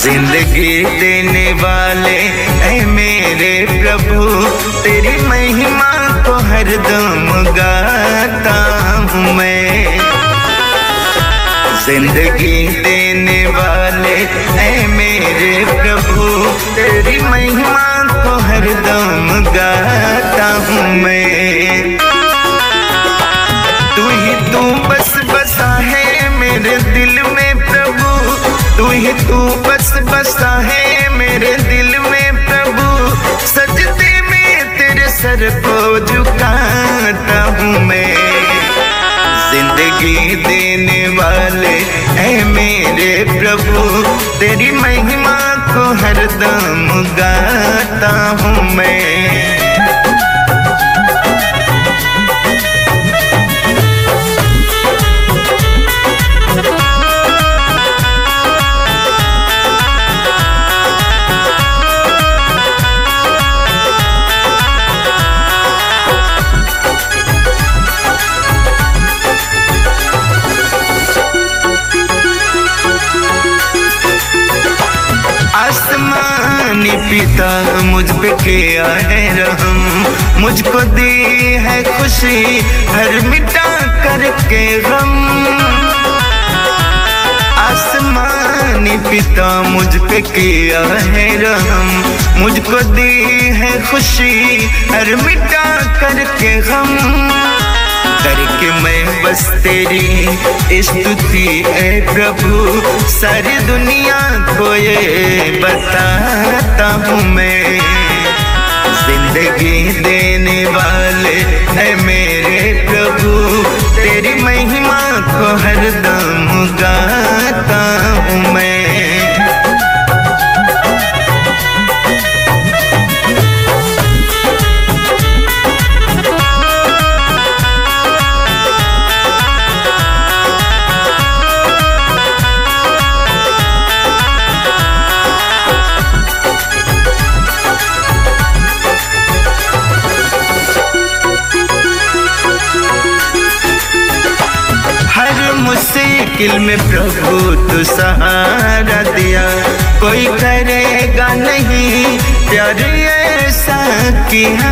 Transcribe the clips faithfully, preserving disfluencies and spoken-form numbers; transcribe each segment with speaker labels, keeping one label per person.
Speaker 1: जिंदगी देने वाले ऐ मेरे प्रभु, तेरी महिमा को हरदम गाता हूँ मैं। जिंदगी देने वाले ऐ मेरे प्रभु, तेरी महिमा को हरदम गाता हूँ मैं। तू ही तू बस बसा है मेरे दिल में प्रभु, तू ही तू बस बसा है मेरे दिल में प्रभु। सजदे में तेरे सर को झुकाता हूँ मैं। जिंदगी देने वाले ऐ मेरे प्रभु, तेरी महिमा को हरदम गाता हूँ मैं। आसमानी पिता मुझ पे किया है रहम, मुझको दी है खुशी हर मिटा करके गम। आसमानी पिता मुझ पे किया है रहम, मुझको दी है खुशी हर मिटा करके गम। करके मैं बस तेरी स्तुति ऐ प्रभु, सारी दुनिया को ये बताता हूँ मैं। जिंदगी देने वाले ऐ मेरे प्रभु, तेरी महिमा को हरदम गाता हूँ मैं। मुश्किल में प्रभु तू सहारा दिया, कोई करेगा नहीं प्यार ऐसा किया।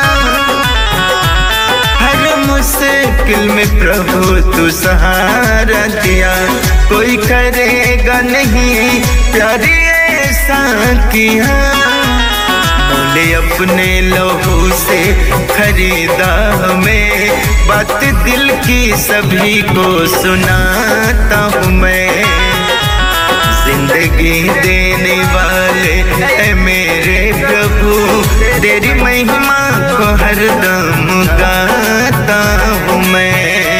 Speaker 1: हर मुश्किल में प्रभु तू सहारा दिया, कोई करेगा नहीं प्यार ऐसा किया। बोले अपने लहू से खरीदा हमें, बात दिल की सभी को सुनाता हूँ मैं। जिंदगी देने वाले ऐ मेरे प्रभु, तेरी महिमा को हरदम गाता हूँ मैं।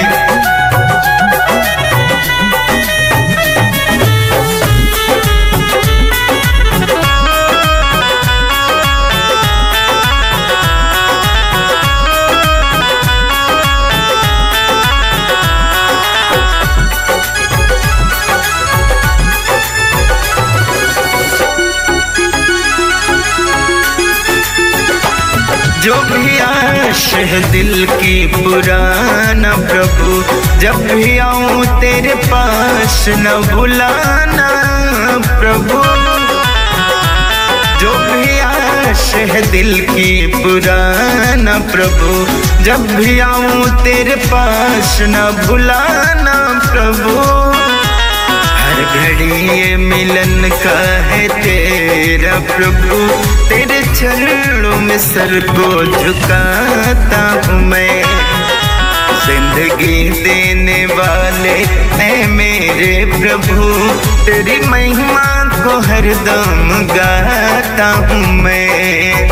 Speaker 1: जो भी आश है दिल की पुराना प्रभु, जब भी आऊं तेरे पास न भुलाना प्रभु। जो भी आश है दिल की पुराना प्रभु, जब भी आऊं तेरे पास न भुलाना प्रभु। हर घड़ी ये मिलन का है तेरा प्रभु, तेरे चरणों में सर को झुकाता हूँ मैं। जिंदगी देने वाले ऐ मेरे प्रभु, तेरी महिमा को हरदम गाता हूँ मैं।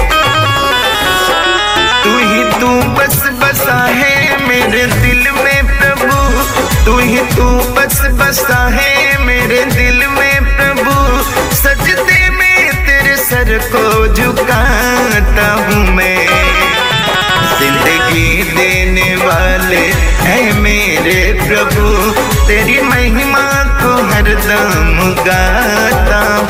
Speaker 1: तू ही तू बस बसा है मेरे दिल में प्रभु, तू ही तू बस बसा है मेरे दिल में प्रभु। सजदे में तेरे सर को झुकाता हूँ मैं। जिंदगी देने वाले ऐ मेरे प्रभु, तेरी महिमा को हरदम गाता